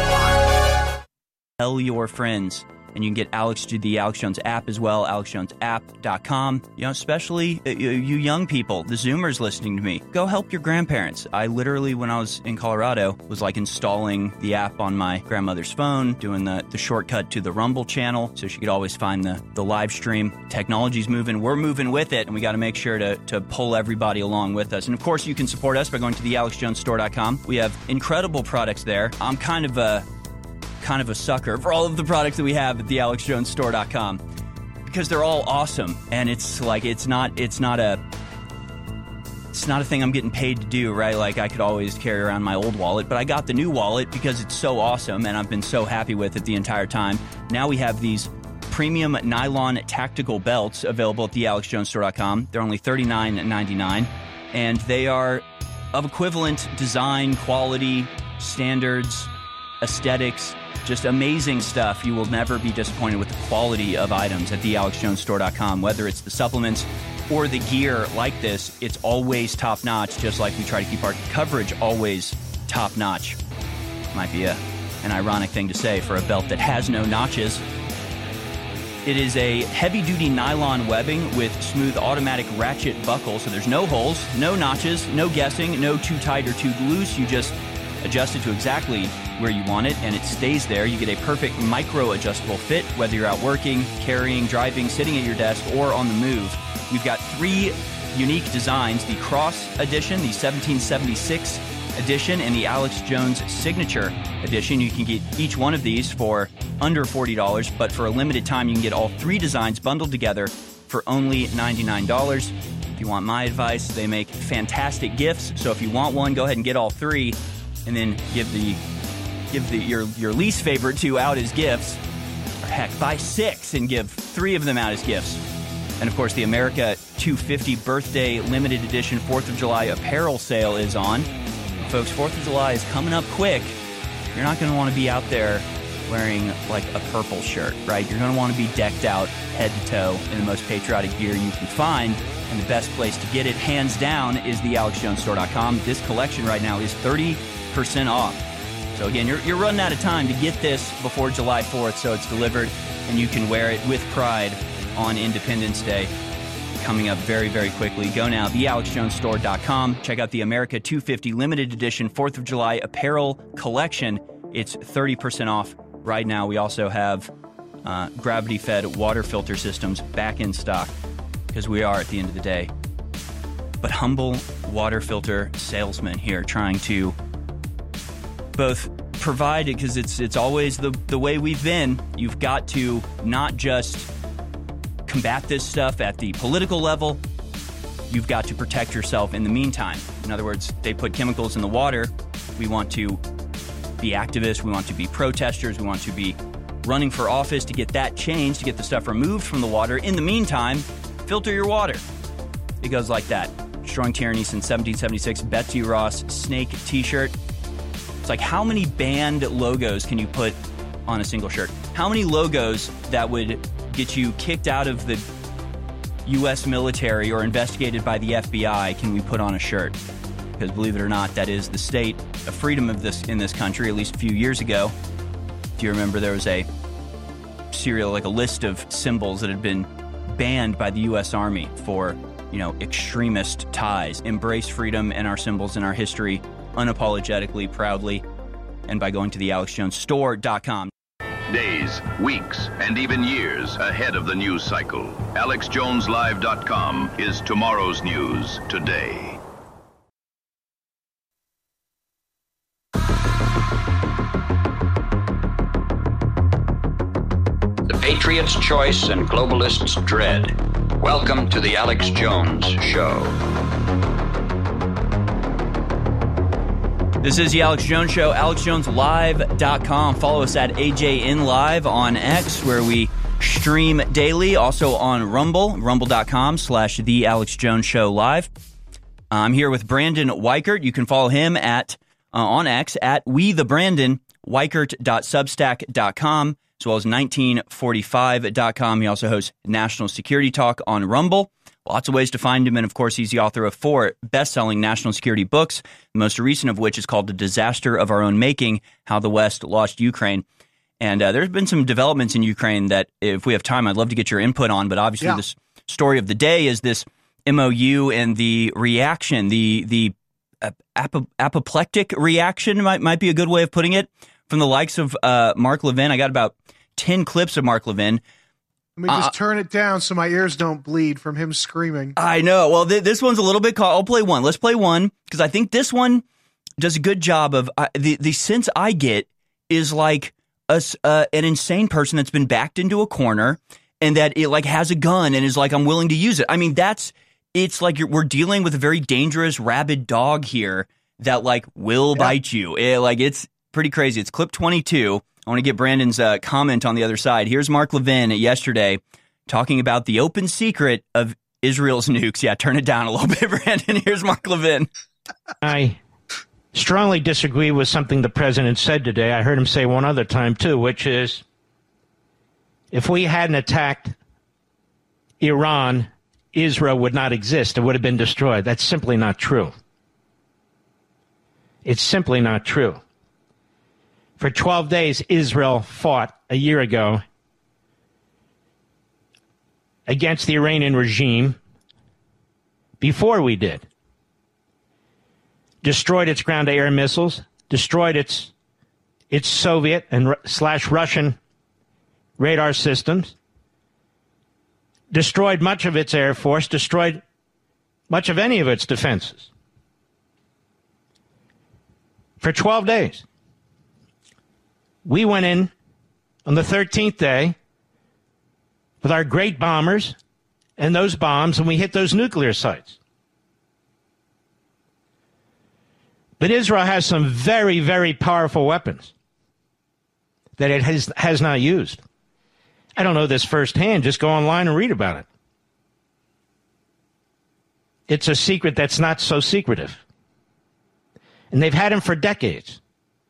Tell your friends, and you can get the Alex Jones app as well, AlexJonesApp.com. Especially you young people, the Zoomers listening to me, go help your grandparents. I literally, when I was in Colorado, was installing the app on my grandmother's phone, doing the shortcut to the Rumble channel so she could always find the live stream. Technology's moving, we're moving with it, and we got to make sure to pull everybody along with us. And of course, you can support us by going to the AlexJonesStore.com. We have incredible products there. I'm kind of a sucker for all of the products that we have at the AlexJonesStore.com because they're all awesome, and it's not a thing I'm getting paid to do, right? Like, I could always carry around my old wallet, but I got the new wallet because it's so awesome, and I've been so happy with it the entire time. Now we have these premium nylon tactical belts available at the AlexJonesStore.com. They're only $39.99, and they are of equivalent design, quality, standards, aesthetics Just amazing stuff. You will never be disappointed with the quality of items at thealexjonesstore.com. Whether it's the supplements or the gear like this, it's always top-notch, just like we try to keep our coverage always top-notch. Might be an ironic thing to say for a belt that has no notches. It is a heavy-duty nylon webbing with smooth automatic ratchet buckle, so there's no holes, no notches, no guessing, no too tight or too loose. You just adjust it to exactly where you want it, and it stays there. You get a perfect micro-adjustable fit, whether you're out working, carrying, driving, sitting at your desk, or on the move. We've got 3 unique designs: the Cross Edition, the 1776 Edition, and the Alex Jones Signature Edition. You can get each one of these for under $40, but for a limited time, you can get all 3 designs bundled together for only $99. If you want my advice, they make fantastic gifts. So if you want one, go ahead and get all 3, and then give your least favorite 2 out as gifts. Or heck, buy 6 and give 3 of them out as gifts. And of course, the America 250 Birthday Limited Edition 4th of July apparel sale is on. Folks, 4th of July is coming up quick. You're not going to want to be out there wearing like a purple shirt, right? You're going to want to be decked out head to toe in the most patriotic gear you can find. And the best place to get it, hands down, is thealexjonesstore.com. This collection right now is 30% off. So again, you're running out of time to get this before July 4th, so it's delivered and you can wear it with pride on Independence Day. Coming up very, very quickly. Go now, thealexjonesstore.com. Check out the America 250 Limited Edition 4th of July apparel collection. It's 30% off right now. We also have gravity-fed water filter systems back in stock, because we are, at the end of the day, but humble water filter salesmen here trying to both provide it, because it's always the way we've been. You've got to not just combat this stuff at the political level, you've got to protect yourself in the meantime. In other words, they put chemicals in the water. We want to be activists, we want to be protesters, we want to be running for office to get that changed, to get the stuff removed from the water. In the meantime, filter your water. It goes like that. Destroying Tyranny since 1776, Betsy Ross snake t-shirt. It's like, how many banned logos can you put on a single shirt? How many logos that would get you kicked out of the U.S. military or investigated by the FBI can we put on a shirt? Because believe it or not, that is the state of freedom of this in this country, at least a few years ago. Do you remember there was a serial, like a list of symbols that had been banned by the U.S. Army for, extremist ties? Embrace freedom and our symbols and our history unapologetically, proudly, and by going to thealexjonesstore.com. Days, weeks, and even years ahead of the news cycle. AlexJonesLive.com is tomorrow's news today. The Patriots' choice and globalists' dread. Welcome to the Alex Jones Show. This is the Alex Jones Show, AlexJonesLive.com. Follow us at AJNLive on X, where we stream daily. Also on Rumble, rumble.com/The Alex Jones Show Live. I'm here with Brandon Weichert. You can follow him at on X at WeTheBrandon, Weichert.substack.com, as well as 1945.com. He also hosts National Security Talk on Rumble. Lots of ways to find him, and of course, he's the author of 4 best-selling national security books, the most recent of which is called The Disaster of Our Own Making, How the West Lost Ukraine. And there's been some developments in Ukraine that, if we have time, I'd love to get your input on, but obviously this story of the day is this MOU and the reaction, the apoplectic reaction might be a good way of putting it, from the likes of Mark Levin. I got about 10 clips of Mark Levin. Let me just turn it down so my ears don't bleed from him screaming. I know. Well, this one's a little bit I'll play one. Let's play one, because I think this one does a good job of the sense I get is like an insane person that's been backed into a corner and that it like has a gun and is like, I'm willing to use it. I mean, it's like we're dealing with a very dangerous rabid dog here that like will bite you. It's pretty crazy. It's clip 22. I want to get Brandon's comment on the other side. Here's Mark Levin yesterday talking about the open secret of Israel's nukes. Yeah, turn it down a little bit, Brandon. Here's Mark Levin. I strongly disagree with something the president said today. I heard him say one other time, too, which is if we hadn't attacked Iran, Israel would not exist. It would have been destroyed. That's simply not true. It's simply not true. For 12 days, Israel fought a year ago against the Iranian regime before we did. Destroyed its ground-to-air missiles, destroyed its Soviet and / Russian radar systems, destroyed much of its air force, destroyed much of any of its defenses. For 12 days. We went in on the 13th day with our great bombers and those bombs, and we hit those nuclear sites. But Israel has some very, very powerful weapons that it has not used. I don't know this firsthand. Just go online and read about it. It's a secret that's not so secretive. And they've had them for decades.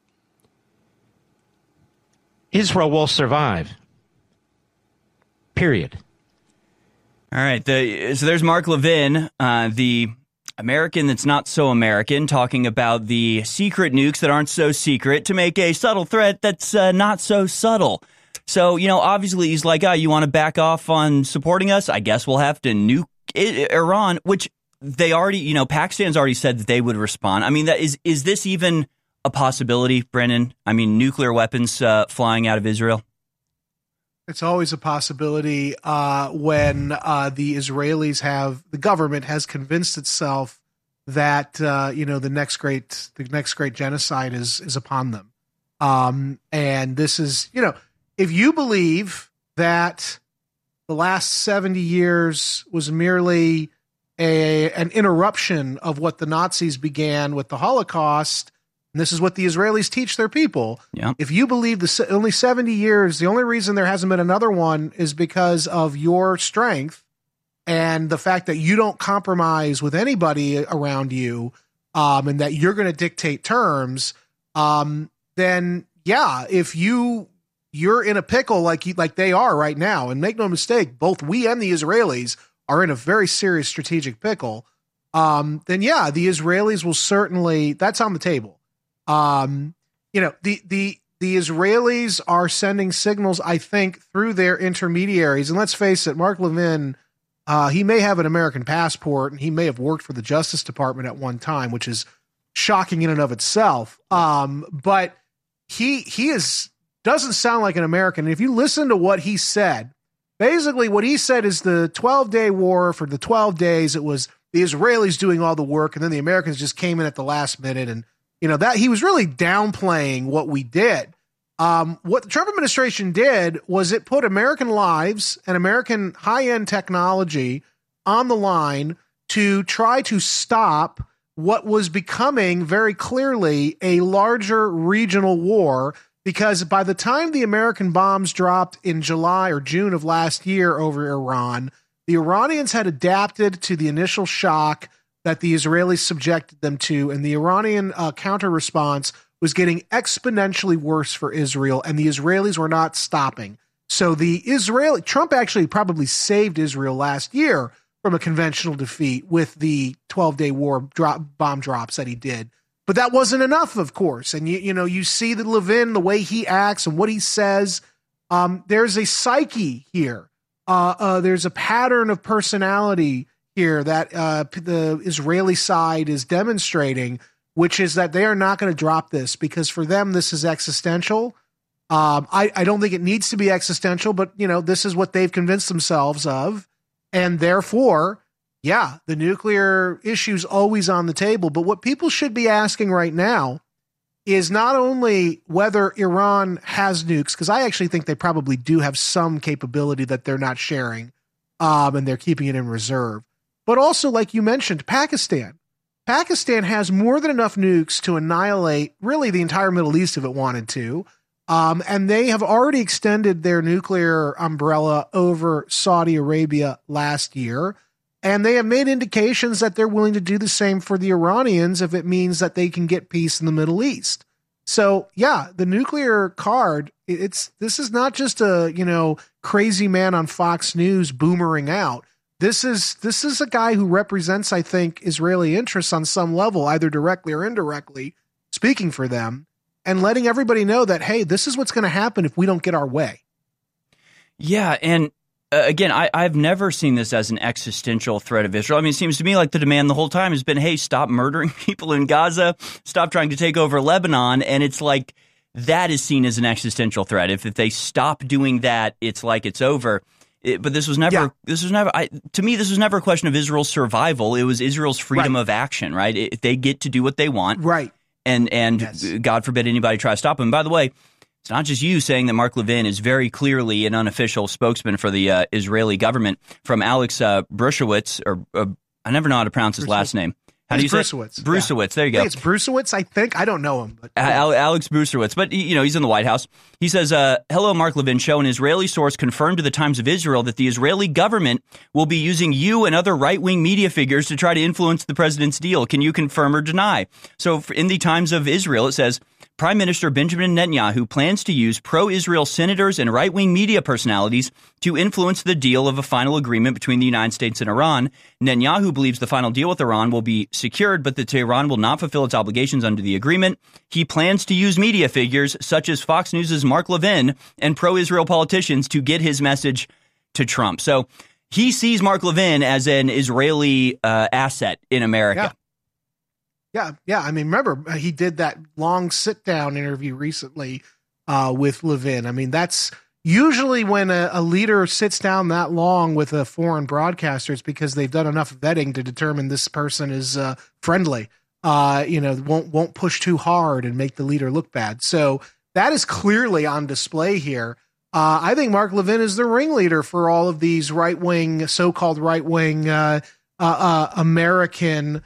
Israel will survive. Period. All right. So there's Mark Levin, the American that's not so American, talking about the secret nukes that aren't so secret to make a subtle threat that's not so subtle. So, obviously he's like, you want to back off on supporting us? I guess we'll have to nuke Iran, which they already, Pakistan's already said that they would respond. I mean, is this even a possibility, Brennan? I mean, nuclear weapons flying out of Israel? It's always a possibility when the Israelis the government has convinced itself that the next great genocide is upon them, and this is if you believe that the last 70 years was merely an interruption of what the Nazis began with the Holocaust. And this is what the Israelis teach their people. Yeah. If you believe only 70 years, the only reason there hasn't been another one is because of your strength and the fact that you don't compromise with anybody around you, and that you're going to dictate terms, then yeah, if you're in a pickle like they are right now, and make no mistake, both we and the Israelis are in a very serious strategic pickle, then yeah, the Israelis will certainly, that's on the table. The Israelis are sending signals, I think, through their intermediaries. And let's face it, Mark Levin, he may have an American passport and he may have worked for the Justice Department at one time, which is shocking in and of itself. But he doesn't sound like an American. And if you listen to what he said, basically what he said is the 12-day war, for the 12 days, it was the Israelis doing all the work, and then the Americans just came in at the last minute, and that he was really downplaying what we did. What the Trump administration did was it put American lives and American high-end technology on the line to try to stop what was becoming very clearly a larger regional war, because by the time the American bombs dropped in July or June of last year over Iran, the Iranians had adapted to the initial shock that the Israelis subjected them to, and the Iranian counter response was getting exponentially worse for Israel, and the Israelis were not stopping. So Trump actually probably saved Israel last year from a conventional defeat with the 12-day war bomb drops that he did. But that wasn't enough, of course. And you see that Levin, the way he acts and what he says, there's a psyche here. There's a pattern of personality here that the Israeli side is demonstrating, which is that they are not going to drop this, because for them this is existential. I don't think it needs to be existential, but this is what they've convinced themselves of, and therefore, yeah, the nuclear issue's always on the table. But what people should be asking right now is not only whether Iran has nukes, because I actually think they probably do have some capability that they're not sharing, and they're keeping it in reserve. But also, like you mentioned, Pakistan. Pakistan has more than enough nukes to annihilate really the entire Middle East if it wanted to. And they have already extended their nuclear umbrella over Saudi Arabia last year. And they have made indications that they're willing to do the same for the Iranians if it means that they can get peace in the Middle East. So, yeah, the nuclear card, this is not just a, crazy man on Fox News boomering out. This is a guy who represents, I think, Israeli interests on some level, either directly or indirectly, speaking for them and letting everybody know that, hey, this is what's going to happen if we don't get our way. Yeah, and again, I've never seen this as an existential threat of Israel. I mean, it seems to me like the demand the whole time has been, hey, stop murdering people in Gaza, stop trying to take over Lebanon. And it's like that is seen as an existential threat. If they stop doing that, it's like it's over. But this was never, to me, this was never a question of Israel's survival. It was Israel's freedom of action, right? If they get to do what they want. Right. And yes. God forbid anybody try to stop them. By the way, it's not just you saying that Mark Levin is very clearly an unofficial spokesman for the Israeli government. From Alex Brusiewicz, or I never know how to pronounce his last name. How do you say Brusiewicz? Brusiewicz. There you go. I think it's Brusiewicz, I think. I don't know him. But Alex Brusiewicz. But, he's in the White House. He says, hello, Mark Levin show. An Israeli source confirmed to the Times of Israel that the Israeli government will be using you and other right-wing media figures to try to influence the president's deal. Can you confirm or deny? So in the Times of Israel, it says, Prime Minister Benjamin Netanyahu plans to use pro-Israel senators and right-wing media personalities to influence the deal of a final agreement between the United States and Iran. Netanyahu believes the final deal with Iran will be secured, but that Tehran will not fulfill its obligations under the agreement. He plans to use media figures such as Fox News' Mark Levin and pro-Israel politicians to get his message to Trump. So he sees Mark Levin as an Israeli asset in America. Yeah. I mean, remember, he did that long sit-down interview recently with Levin. I mean, that's usually when a leader sits down that long with a foreign broadcaster, it's because they've done enough vetting to determine this person is friendly, won't push too hard and make the leader look bad. So that is clearly on display here. I think Mark Levin is the ringleader for all of these right-wing, so-called right-wing American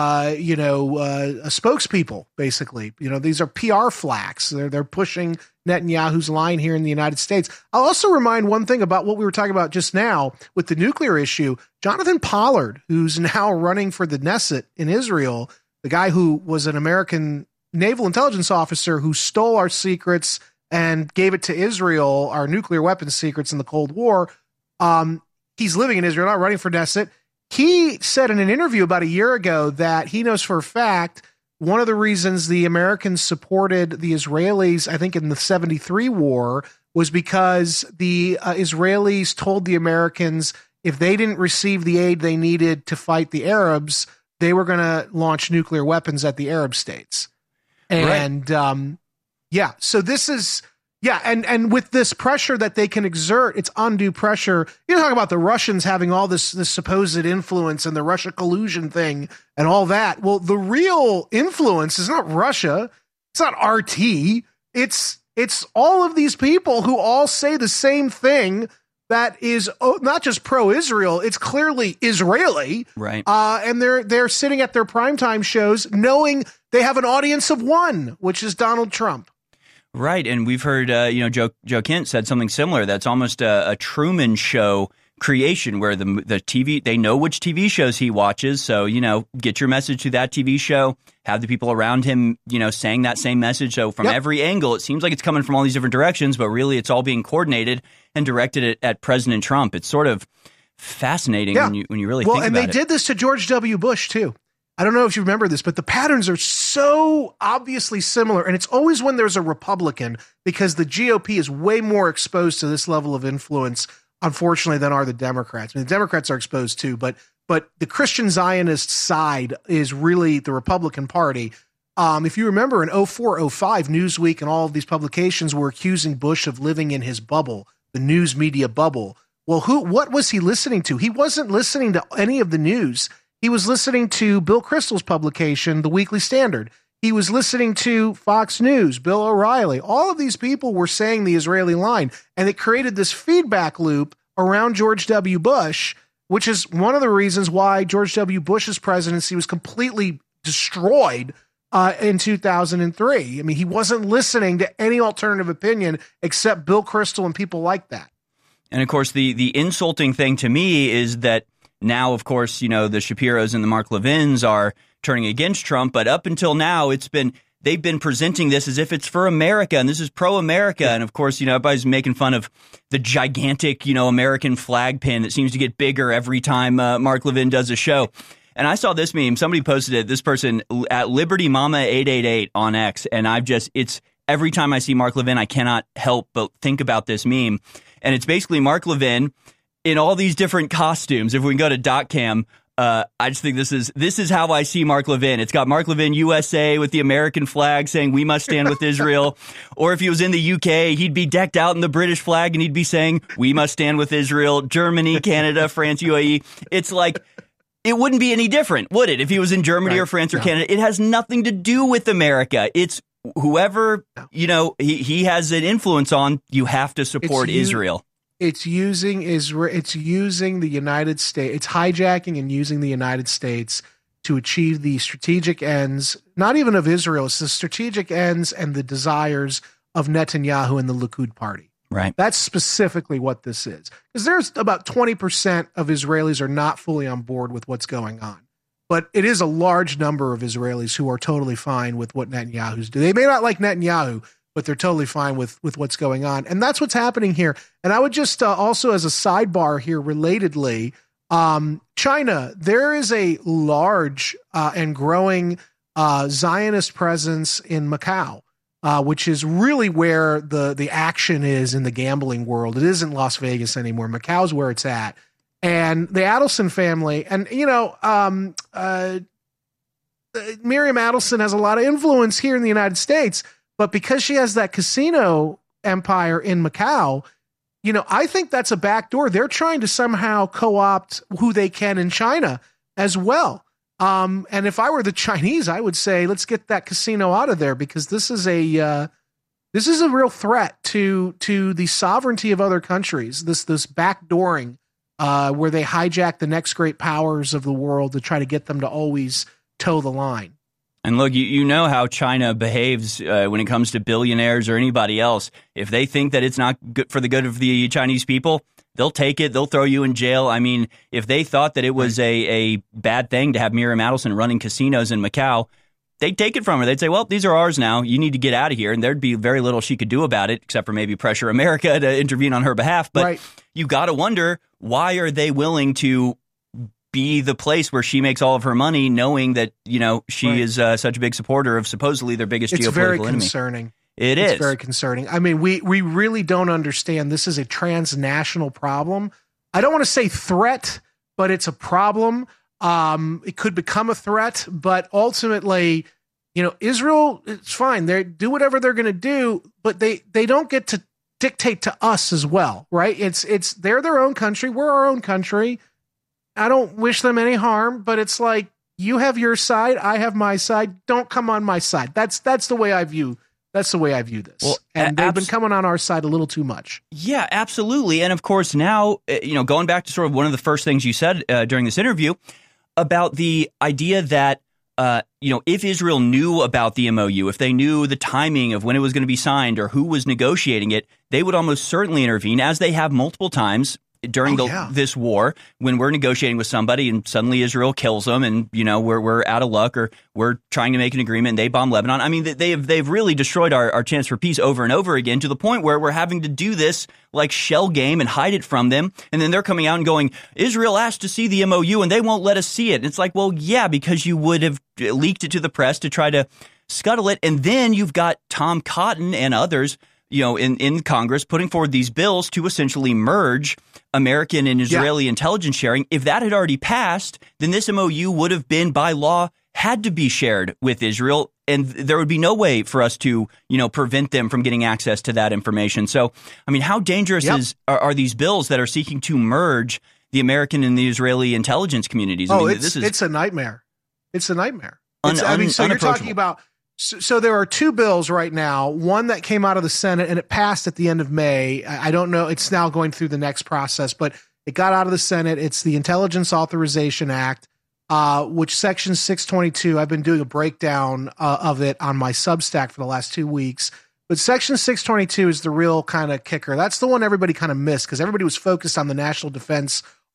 spokespeople, basically. These are PR flacks. They're pushing Netanyahu's line here in the United States. I'll also remind one thing about what we were talking about just now with the nuclear issue. Jonathan Pollard, who's now running for the Knesset in Israel, the guy who was an American naval intelligence officer who stole our secrets and gave it to Israel, our nuclear weapons secrets in the Cold War. He's living in Israel, not running for Knesset. He said in an interview about a year ago that he knows for a fact one of the reasons the Americans supported the Israelis, I think in the 73 war, was because the Israelis told the Americans if they didn't receive the aid they needed to fight the Arabs, they were going to launch nuclear weapons at the Arab states. And so this is... Yeah, and with this pressure that they can exert, it's undue pressure. You talk about the Russians having all this supposed influence and the Russia collusion thing and all that. Well, the real influence is not Russia. It's not RT. It's all of these people who all say the same thing that is not just pro-Israel, it's clearly Israeli. Right. And they're sitting at their primetime shows knowing they have an audience of one, which is Donald Trump. Right, and we've heard, Joe Kent said something similar. That's almost a Truman Show creation where the TV, they know which TV shows he watches. So, get your message to that TV show, have the people around him, saying that same message. So from every angle, it seems like it's coming from all these different directions, but really it's all being coordinated and directed at President Trump. It's sort of fascinating when you really think about it. Well, and they did this to George W. Bush, too. I don't know if you remember this, but the patterns are so obviously similar. And it's always when there's a Republican, because the GOP is way more exposed to this level of influence, unfortunately, than are the Democrats. I mean, the Democrats are exposed too, but the Christian Zionist side is really the Republican Party. If you remember in 04, 05, Newsweek and all of these publications were accusing Bush of living in his bubble, the news media bubble. Well, what was he listening to? He wasn't listening to any of the news. He was listening to Bill Kristol's publication, The Weekly Standard. He was listening to Fox News, Bill O'Reilly. All of these people were saying the Israeli line, and it created this feedback loop around George W. Bush, which is one of the reasons why George W. Bush's presidency was completely destroyed in 2003. I mean, he wasn't listening to any alternative opinion except Bill Kristol and people like that. And, of course, the insulting thing to me is that Now, of course, the Shapiros and the Mark Levins are turning against Trump. But up until now, they've been presenting this as if it's for America and this is pro-America. And of course, everybody's making fun of the gigantic, American flag pin that seems to get bigger every time Mark Levin does a show. And I saw this meme. Somebody posted it. This person at Liberty Mama 888 on X. And it's every time I see Mark Levin, I cannot help but think about this meme. And it's basically Mark Levin in all these different costumes. If we can go to .cam, I just think this is how I see Mark Levin. It's got Mark Levin USA with the American flag saying we must stand with Israel. Or if he was in the UK, he'd be decked out in the British flag and he'd be saying we must stand with Israel. Germany, Canada, France, UAE. It's like it wouldn't be any different, would it? If he was in Germany or France or Canada, it has nothing to do with America. It's whoever, he has an influence on, you have to support Israel. It's using Israel. It's using the United States. It's hijacking and using the United States to achieve the strategic ends, not even of Israel. It's the strategic ends and the desires of Netanyahu and the Likud party. Right. That's specifically what this is. Because there's about 20% of Israelis are not fully on board with what's going on. But it is a large number of Israelis who are totally fine with what Netanyahu's doing. They may not like Netanyahu, but they're totally fine with what's going on. And that's what's happening here. And I would just also as a sidebar here, relatedly, China, there is a large and growing Zionist presence in Macau, which is really where the action is in the gambling world. It isn't Las Vegas anymore. Macau's where it's at. And the Adelson family, and, Miriam Adelson has a lot of influence here in the United States. But because she has that casino empire in Macau, I think that's a backdoor. They're trying to somehow co-opt who they can in China as well. And if I were the Chinese, I would say, let's get that casino out of there, because this is a real threat to the sovereignty of other countries. This backdooring where they hijack the next great powers of the world to try to get them to always toe the line. And look, you know how China behaves when it comes to billionaires or anybody else. If they think that it's not good for the good of the Chinese people, they'll take it. They'll throw you in jail. I mean, if they thought that it was a bad thing to have Miriam Adelson running casinos in Macau, they'd take it from her. They'd say, well, these are ours now. You need to get out of here. And there'd be very little she could do about it, except for maybe pressure America to intervene on her behalf. But you got to wonder, why are they willing to be the place where she makes all of her money, knowing that, she is such a big supporter of supposedly their biggest geopolitical enemy? It's very concerning. It's very concerning. I mean, we really don't understand. This is a transnational problem. I don't want to say threat, but it's a problem. It could become a threat, but ultimately, Israel, it's fine. They do whatever they're going to do, but they don't get to dictate to us as well, right? They're their own country. We're our own country. I don't wish them any harm, but it's like, you have your side, I have my side. Don't come on my side. That's the way I view. That's the way I view this. Well, and they've been coming on our side a little too much. Yeah, absolutely. And of course, now, going back to sort of one of the first things you said during this interview about the idea that, if Israel knew about the MOU, if they knew the timing of when it was going to be signed or who was negotiating it, they would almost certainly intervene, as they have multiple times during this war, when we're negotiating with somebody and suddenly Israel kills them and, we're out of luck, or we're trying to make an agreement and they bomb Lebanon. I mean, they've really destroyed our chance for peace over and over again, to the point where we're having to do this like shell game and hide it from them. And then they're coming out and going, Israel asked to see the MOU and they won't let us see it. And it's like, well, yeah, because you would have leaked it to the press to try to scuttle it. And then you've got Tom Cotton and others, in Congress putting forward these bills to essentially merge American and Israeli intelligence sharing. If that had already passed, then this MOU would have been, by law, had to be shared with Israel, and there would be no way for us to, prevent them from getting access to that information. So, I mean, how dangerous are these bills that are seeking to merge the American and the Israeli intelligence communities? It's a nightmare. It's a nightmare. So you're talking about. So there are two bills right now, one that came out of the Senate and it passed at the end of May. I don't know. It's now going through the next process, but it got out of the Senate. It's the Intelligence Authorization Act, which Section 622, I've been doing a breakdown of it on my Substack for the last 2 weeks. But Section 622 is the real kind of kicker. That's the one everybody kind of missed, because everybody was focused on the National Defense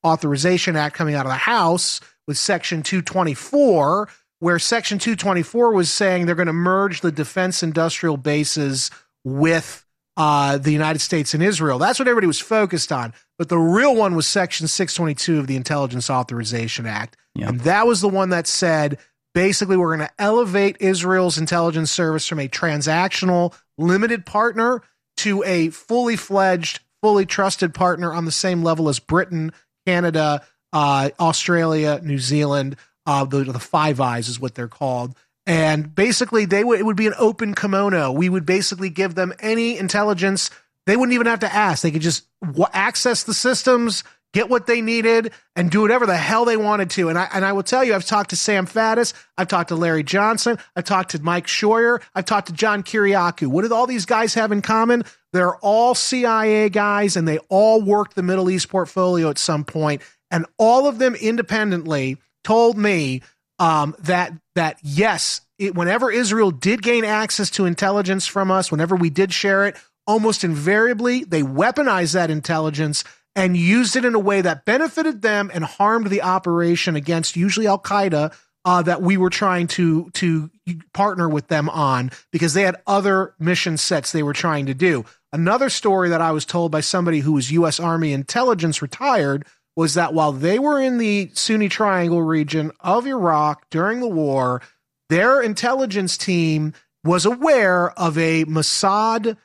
Authorization Act coming out of the House with Section 224, where Section 224 was saying they're going to merge the defense industrial bases with the United States and Israel. That's what everybody was focused on. But the real one was Section 622 of the Intelligence Authorization Act. Yep. And that was the one that said, basically, we're going to elevate Israel's intelligence service from a transactional, limited partner to a fully fledged, fully trusted partner on the same level as Britain, Canada, Australia, New Zealand. The Five Eyes is what they're called. And basically, it would be an open kimono. We would basically give them any intelligence. They wouldn't even have to ask. They could just access the systems, get what they needed, and do whatever the hell they wanted to. And I will tell you, I've talked to Sam Faddis, I've talked to Larry Johnson, I've talked to Mike Scheuer, I've talked to John Kiriakou. What do all these guys have in common? They're all CIA guys, and they all worked the Middle East portfolio at some point. And all of them independently told me that yes, whenever Israel did gain access to intelligence from us, whenever we did share it, almost invariably they weaponized that intelligence and used it in a way that benefited them and harmed the operation against usually Al-Qaeda that we were trying to partner with them on, because they had other mission sets they were trying to do. Another story that I was told by somebody who was U.S. Army intelligence retired was that while they were in the Sunni Triangle region of Iraq during the war, their intelligence team was aware of a Mossad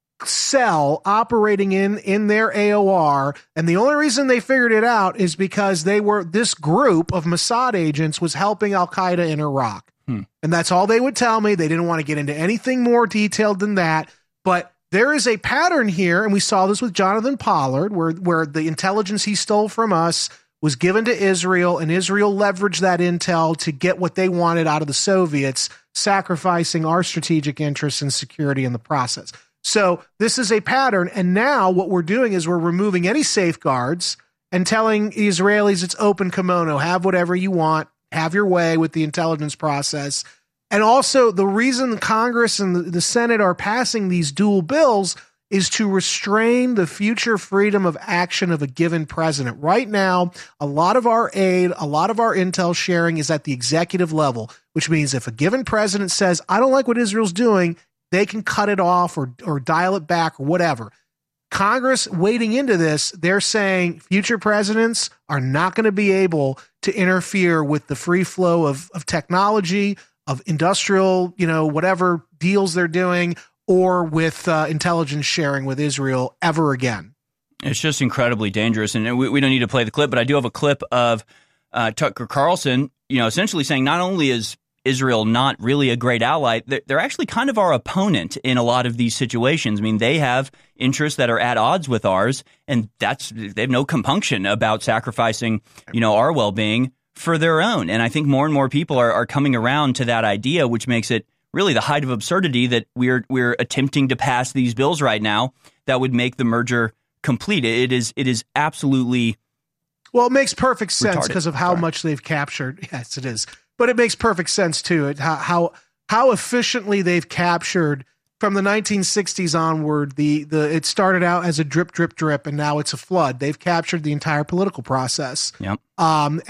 cell operating in their AOR, and the only reason they figured it out is because this group of Mossad agents was helping Al-Qaeda in Iraq. And that's all they would tell me. They didn't want to get into anything more detailed than that, but there is a pattern here, and we saw this with Jonathan Pollard, where the intelligence he stole from us was given to Israel, and Israel leveraged that intel to get what they wanted out of the Soviets, sacrificing our strategic interests and security in the process. So this is a pattern, and now what we're doing is we're removing any safeguards and telling Israelis it's open kimono, have whatever you want, have your way with the intelligence process. And also, the reason Congress and the Senate are passing these dual bills is to restrain the future freedom of action of a given president. Right now, a lot of our aid, a lot of our intel sharing is at the executive level, which means if a given president says, I don't like what Israel's doing, they can cut it off or dial it back or whatever. Congress, wading into this, they're saying future presidents are not going to be able to interfere with the free flow of technology, of industrial, whatever deals they're doing, or with intelligence sharing with Israel ever again. It's just incredibly dangerous. And we don't need to play the clip, but I do have a clip of Tucker Carlson, essentially saying not only is Israel not really a great ally, they're actually kind of our opponent in a lot of these situations. I mean, they have interests that are at odds with ours, and they have no compunction about sacrificing, our well-being for their own. And I think more and more people are coming around to that idea, which makes it really the height of absurdity that we're attempting to pass these bills right now that would make the merger complete. It is absolutely well, it makes perfect sense because of how much they've captured. Yes, it is. But it makes perfect sense too. How efficiently they've captured from the 1960s onward. It started out as a drip, drip, drip, and now it's a flood. They've captured the entire political process. Yep. And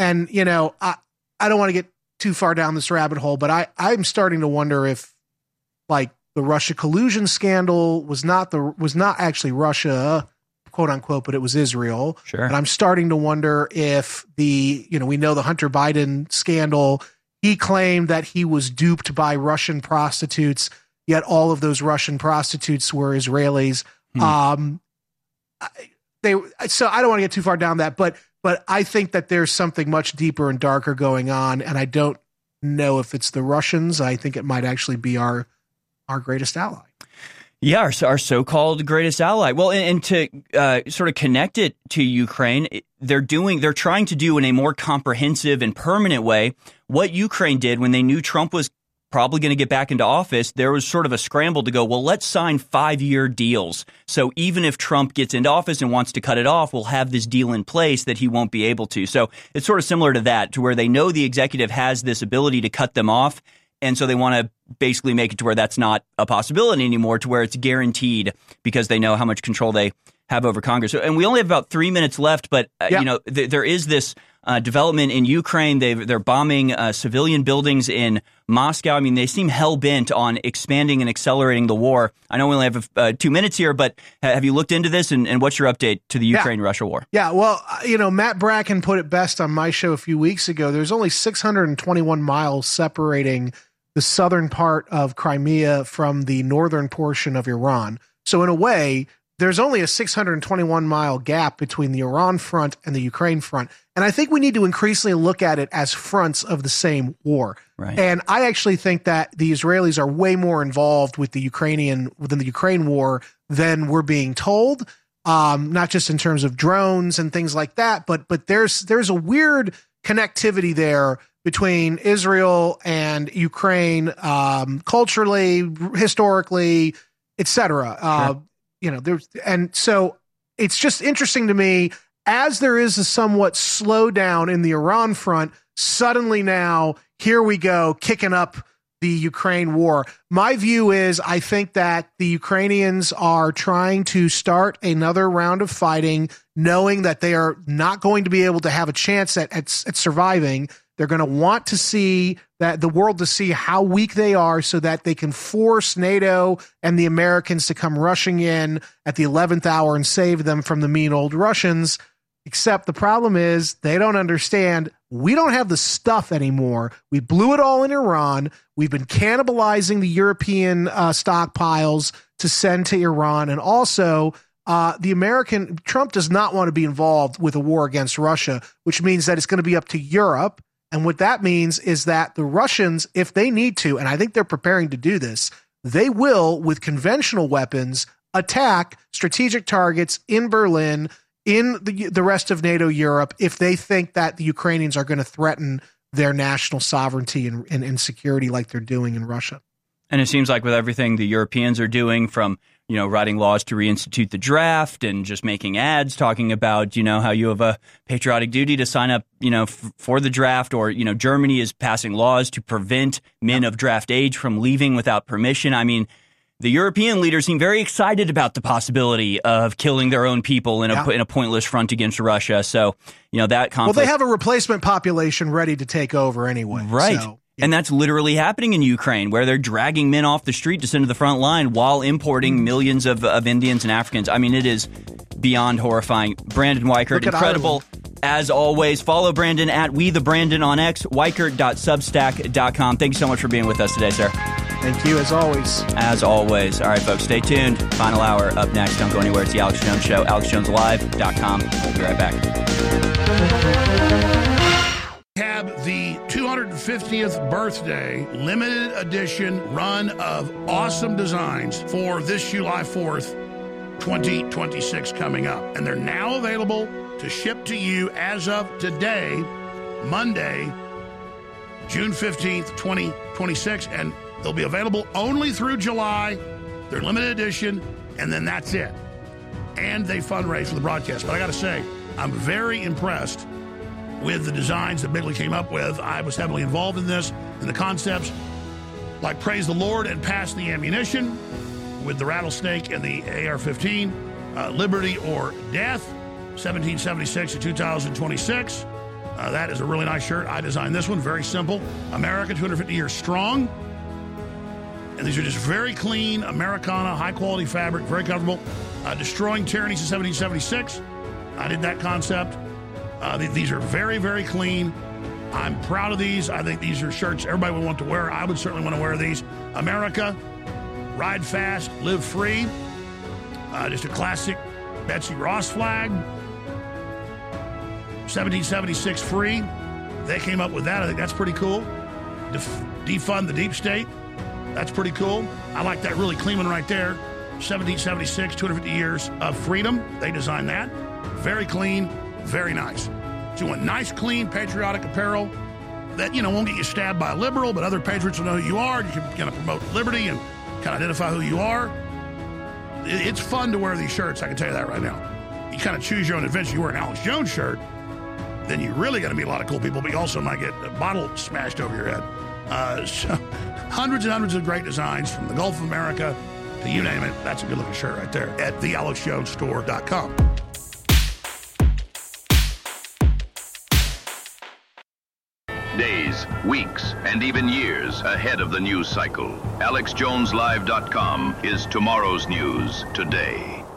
I don't want to get too far down this rabbit hole, but I'm starting to wonder if, like, the Russia collusion scandal was not actually Russia, quote unquote, but it was Israel. Sure. And I'm starting to wonder if we know the Hunter Biden scandal. He claimed that he was duped by Russian prostitutes, yet all of those Russian prostitutes were Israelis. So I don't want to get too far down that, but I think that there's something much deeper and darker going on, and I don't know if it's the Russians. I think it might actually be our greatest ally. Yeah, our so-called greatest ally. Well, and to sort of connect it to Ukraine, they're trying to do in a more comprehensive and permanent way what Ukraine did when they knew Trump was probably going to get back into office. There was sort of a scramble to go, well, let's sign 5-year deals. So even if Trump gets into office and wants to cut it off, we'll have this deal in place that he won't be able to. So it's sort of similar to that, to where they know the executive has this ability to cut them off. And so they want to basically make it to where that's not a possibility anymore, to where it's guaranteed because they know how much control they have over Congress. And we only have about 3 minutes left, but there is this development in Ukraine. They're bombing civilian buildings in Moscow. I mean, they seem hell-bent on expanding and accelerating the war. I know we only have 2 minutes here, but have you looked into this, and what's your update to the Ukraine-Russia war? Yeah, well, Matt Bracken put it best on my show a few weeks ago. There's only 621 miles separating the southern part of Crimea from the northern portion of Iran. So in a way, there's only a 621-mile gap between the Iran front and the Ukraine front. And I think we need to increasingly look at it as fronts of the same war. Right. And I actually think that the Israelis are way more involved with the Ukraine war than we're being told, not just in terms of drones and things like that, but there's a weird connectivity there between Israel and Ukraine, culturally, historically, etc. Sure. And so it's just interesting to me, as there is a somewhat slowdown in the Iran front, suddenly now, here we go, kicking up the Ukraine war. My view is, I think that the Ukrainians are trying to start another round of fighting, knowing that they are not going to be able to have a chance at surviving. They're going to want to see that the world to see how weak they are so that they can force NATO and the Americans to come rushing in at the 11th hour and save them from the mean old Russians. Except the problem is they don't understand we don't have the stuff anymore. We blew it all in Iran. We've been cannibalizing the European stockpiles to send to Iran. And also Trump does not want to be involved with a war against Russia, which means that it's going to be up to Europe. And what that means is that the Russians, if they need to, and I think they're preparing to do this, they will, with conventional weapons, attack strategic targets in Berlin, in the rest of NATO Europe, if they think that the Ukrainians are going to threaten their national sovereignty and security like they're doing in Russia. And it seems like with everything the Europeans are doing, from writing laws to reinstitute the draft and just making ads talking about, how you have a patriotic duty to sign up, for the draft, or, Germany is passing laws to prevent men of draft age from leaving without permission. I mean, the European leaders seem very excited about the possibility of killing their own people in a pointless front against Russia. So, that conflict. Well, they have a replacement population ready to take over anyway. Right. So. And that's literally happening in Ukraine, where they're dragging men off the street to send to the front line while importing millions of Indians and Africans. I mean, it is beyond horrifying. Brandon Weichert, incredible as always. Follow Brandon at WeTheBrandon on X, weichert.substack.com. Thank you so much for being with us today, sir. Thank you, as always. As always. All right, folks, stay tuned. Final hour up next. Don't go anywhere. It's The Alex Jones Show, AlexJonesLive.com. We'll be right back. Have the 250th birthday limited edition run of awesome designs for this July 4th, 2026 coming up. And they're now available to ship to you as of today, Monday, June 15th, 2026. And they'll be available only through July. They're limited edition, and then that's it. And they fundraise for the broadcast. But I got to say, I'm very impressed with the designs that Bigley came up with. I was heavily involved in this, and the concepts like Praise the Lord and Pass the Ammunition with the rattlesnake and the AR-15, Liberty or Death, 1776 to 2026. That is a really nice shirt. I designed this one, very simple. America 250 years strong. And these are just very clean, Americana, high-quality fabric, very comfortable. Destroying Tyranny since 1776. I did that concept. These are very, very clean. I'm proud of these. I think these are shirts everybody would want to wear. I would certainly want to wear these. America, ride fast, live free. Just a classic Betsy Ross flag. 1776 free. They came up with that. I think that's pretty cool. Defund the deep state. That's pretty cool. I like that really clean one right there. 1776, 250 years of freedom. They designed that. Very clean. Very nice. So you want nice, clean, patriotic apparel that, won't get you stabbed by a liberal, but other patriots will know who you are. You can kind of promote liberty and kind of identify who you are. It's fun to wear these shirts, I can tell you that right now. You kind of choose your own adventure. You wear an Alex Jones shirt, then you're really going to meet a lot of cool people, but you also might get a bottle smashed over your head. So hundreds and hundreds of great designs from the Gulf of America to you name it. That's a good-looking shirt right there at thealexjonesstore.com. Days, weeks, and even years ahead of the news cycle. AlexJonesLive.com is tomorrow's news today.